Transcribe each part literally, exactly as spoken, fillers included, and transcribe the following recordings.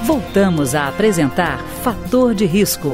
Voltamos a apresentar Fator de Risco.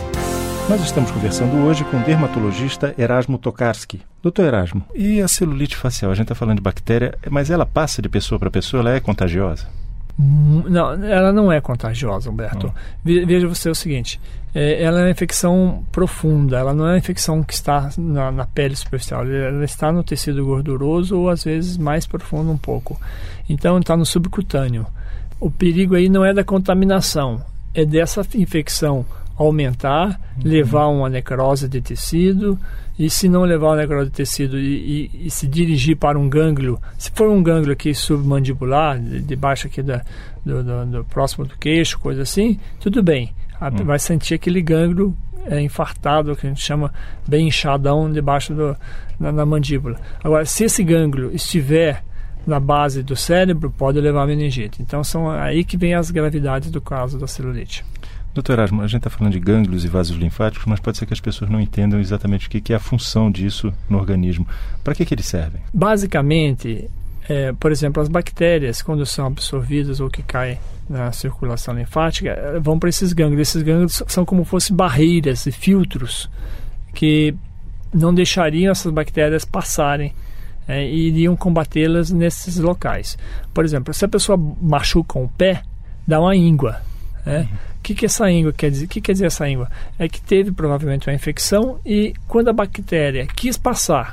Nós estamos conversando hoje com o dermatologista Erasmo Tokarski. Doutor Erasmo, e a celulite facial? A gente está falando de bactéria, mas ela passa de pessoa para pessoa? Ela é contagiosa? Não, ela não é contagiosa, Humberto. Hum. Veja você o seguinte, é, ela é uma infecção profunda, ela não é uma infecção que está na, na pele superficial, ela está no tecido gorduroso ou às vezes mais profundo um pouco. Então está no subcutâneo. O perigo aí não é da contaminação, é dessa infecção aumentar, uhum. levar uma necrose de tecido, e se não levar uma necrose de tecido e, e, e se dirigir para um gânglio, se for um gânglio aqui submandibular, debaixo aqui da, do, do, do próximo do queixo, coisa assim, tudo bem. A, uhum. Vai sentir aquele gânglio é, infartado, que a gente chama bem inchadão, debaixo do, na, na mandíbula. Agora, se esse gânglio estiver na base do cérebro, pode levar a meningite. Então, são aí que vem as gravidades do caso da celulite. Doutor Erasmo, a gente está falando de gânglios e vasos linfáticos, mas pode ser que as pessoas não entendam exatamente o que é a função disso no organismo. Para que, que eles servem? Basicamente, é, por exemplo, as bactérias, quando são absorvidas ou que caem na circulação linfática, vão para esses gânglios. Esses gânglios são como se fossem barreiras e filtros que não deixariam essas bactérias passarem é, e iriam combatê-las nesses locais. Por exemplo, se a pessoa machuca um pé, dá uma íngua. É. O que, que essa íngua quer dizer? O que quer dizer essa íngua? É que teve provavelmente uma infecção e quando a bactéria quis passar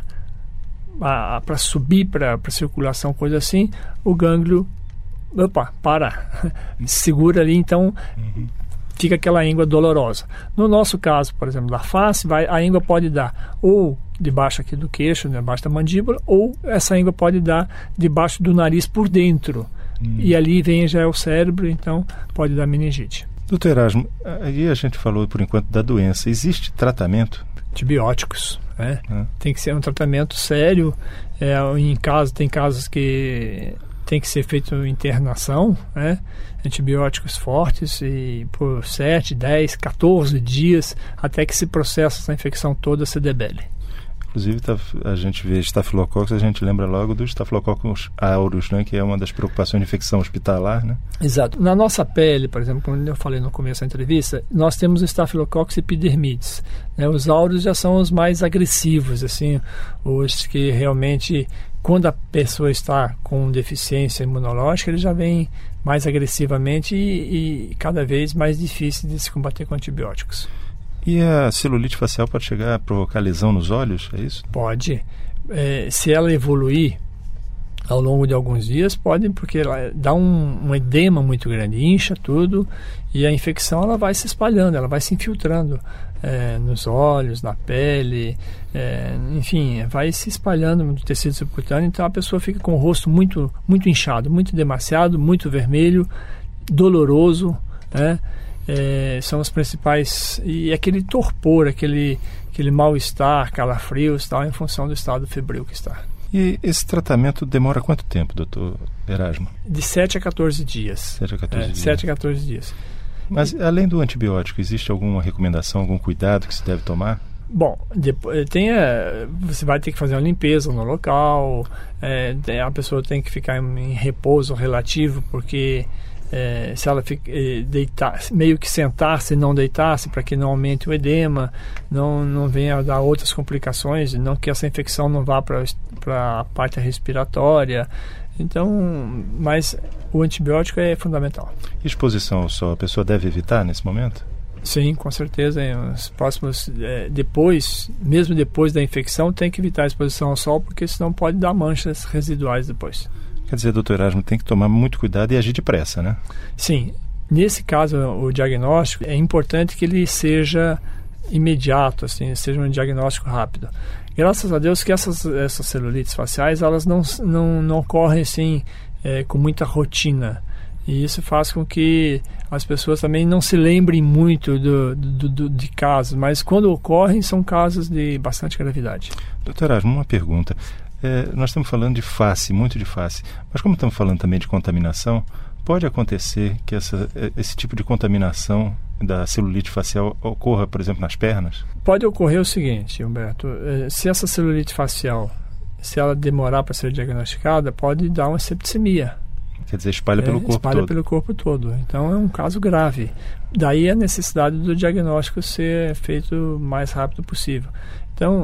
para subir para a circulação, coisa assim, o gânglio, opa, para, segura ali, então uhum. fica aquela íngua dolorosa. No nosso caso, por exemplo, da face, vai, a íngua pode dar ou debaixo aqui do queixo, debaixo da mandíbula, ou essa íngua pode dar debaixo do nariz por dentro. Hum. E ali vem já é o cérebro, então pode dar meningite. Doutor Erasmo, aí a gente falou por enquanto da doença. Existe tratamento? Antibióticos, né? Ah. Tem que ser um tratamento sério. É, em caso, tem casos que tem que ser feito internação, né? Antibióticos fortes e por sete, dez, quatorze dias até que se processa essa infecção toda se debele. Inclusive, tá, a gente vê estafilococcus, a gente lembra logo do estafilococcus aureus, né, que é uma das preocupações de infecção hospitalar, né? Exato. Na nossa pele, por exemplo, como eu falei no começo da entrevista, nós temos o estafilococcus epidermidis, né? Os aureus já são os mais agressivos, assim, os que realmente, quando a pessoa está com deficiência imunológica, ele já vem mais agressivamente e, e cada vez mais difícil de se combater com antibióticos. E a celulite facial pode chegar a provocar lesão nos olhos, é isso? Pode. É, se ela evoluir ao longo de alguns dias, pode, porque ela dá um, um edema muito grande, incha tudo, e a infecção ela vai se espalhando, ela vai se infiltrando é, nos olhos, na pele, é, enfim, vai se espalhando no tecido subcutâneo, então a pessoa fica com o rosto muito, muito inchado, muito demasiado, muito vermelho, doloroso, né? É, são os principais, e aquele torpor, aquele, aquele mal-estar, calafrios, tal, em função do estado febril que está. E esse tratamento demora quanto tempo, doutor Erasmo? De sete a quatorze dias. sete a quatorze é, dias. sete a quatorze dias. Mas além do antibiótico, existe alguma recomendação, algum cuidado que se deve tomar? Bom, depois, tem a, você vai ter que fazer uma limpeza no local, é, a pessoa tem que ficar em repouso relativo, porque É, se ela fica, é, deitar, meio que sentar-se e não deitar-se para que não aumente o edema, não, não venha a dar outras complicações, não que essa infecção não vá para a parte respiratória. Então, mas o antibiótico é fundamental. Exposição ao sol, a pessoa deve evitar nesse momento? Sim, com certeza. Os próximos, é, depois, mesmo depois da infecção, tem que evitar a exposição ao sol, porque senão pode dar manchas residuais depois. Quer dizer, doutor Erasmo, tem que tomar muito cuidado e agir depressa, né? Sim. Nesse caso, o diagnóstico, é importante que ele seja imediato, assim, seja um diagnóstico rápido. Graças a Deus que essas, essas celulites faciais, elas não, não, não ocorrem assim, é, com muita rotina. E isso faz com que as pessoas também não se lembrem muito do, do, do, de casos, mas quando ocorrem, são casos de bastante gravidade. Doutor Erasmo, uma pergunta. É, nós estamos falando de face, muito de face, mas como estamos falando também de contaminação, pode acontecer que essa, esse tipo de contaminação da celulite facial ocorra, por exemplo, nas pernas? Pode ocorrer o seguinte, Humberto, se essa celulite facial, se ela demorar para ser diagnosticada, pode dar uma septicemia. Quer dizer, espalha é, pelo corpo espalha todo. pelo corpo todo. Então é um caso grave. Daí a necessidade do diagnóstico ser feito o mais rápido possível. Então,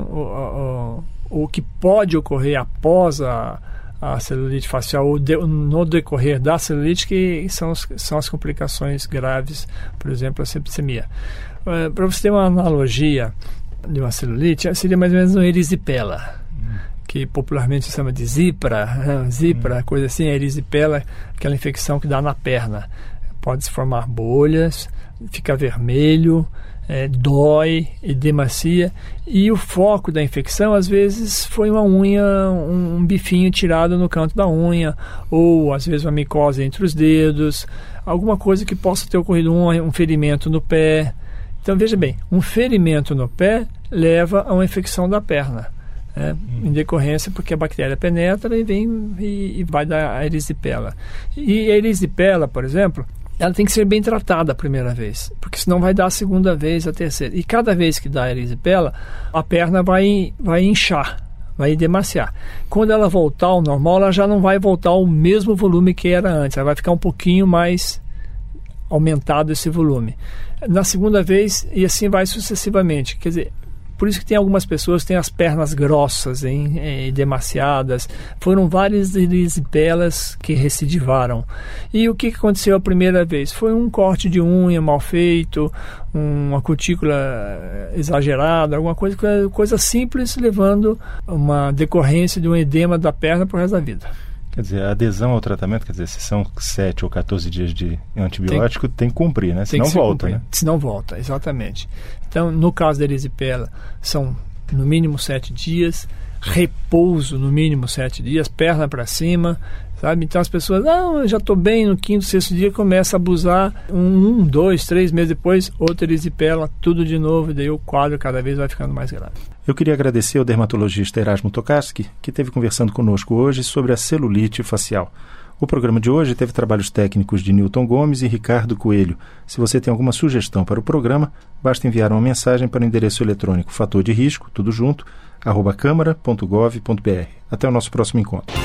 o, o, o que pode ocorrer após a, a celulite facial ou de, no decorrer da celulite que são, os, são as complicações graves, por exemplo, a septicemia. Uh, Para você ter uma analogia de uma celulite, seria mais ou menos uma erisipela, hum. que popularmente se chama de zípara, né? zípara, hum. coisa assim, a erisipela, aquela infecção que dá na perna. Pode se formar bolhas, fica vermelho, é, dói, edemacia, e o foco da infecção às vezes foi uma unha, um, um bifinho tirado no canto da unha, ou às vezes uma micose entre os dedos, alguma coisa que possa ter ocorrido um, um ferimento no pé. Então veja bem, um ferimento no pé leva a uma infecção da perna, né? Hum. Em decorrência porque a bactéria penetra e vem e, e vai dar a erisipela. E a erisipela, por exemplo, ela tem que ser bem tratada a primeira vez, porque senão vai dar a segunda vez, a terceira. E cada vez que dá a erisipela, a perna vai, vai inchar, vai edemaciar. Quando ela voltar ao normal, ela já não vai voltar ao mesmo volume que era antes, ela vai ficar um pouquinho mais aumentado esse volume. Na segunda vez, e assim vai sucessivamente. Quer dizer, por isso que tem algumas pessoas que têm as pernas grossas, hein, edemaciadas. Foram várias erisipelas que recidivaram. E o que aconteceu a primeira vez? Foi um corte de unha mal feito, uma cutícula exagerada, alguma coisa, coisa simples, levando a uma decorrência de um edema da perna para o resto da vida. Quer dizer, a adesão ao tratamento, quer dizer, se são sete ou quatorze dias de antibiótico, tem, tem que cumprir, né? Senão volta, cumprir, né? Senão volta, exatamente. Então, no caso da erisipela, são no mínimo sete dias, repouso no mínimo sete dias, perna para cima, sabe? Então as pessoas, não, eu já estou bem, no quinto, sexto dia começa a abusar, um, um, dois, três meses depois, outra erisipela, tudo de novo, e daí o quadro cada vez vai ficando mais grave. Eu queria agradecer ao dermatologista Erasmo Tokarski, que esteve conversando conosco hoje sobre a celulite facial. O programa de hoje teve trabalhos técnicos de Newton Gomes e Ricardo Coelho. Se você tem alguma sugestão para o programa, basta enviar uma mensagem para o endereço eletrônico fator de risco, tudo junto, arroba câmara ponto gov ponto br. Até o nosso próximo encontro.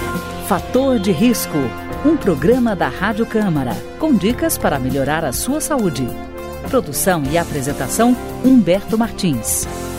Fator de Risco, um programa da Rádio Câmara, com dicas para melhorar a sua saúde. Produção e apresentação, Humberto Martins.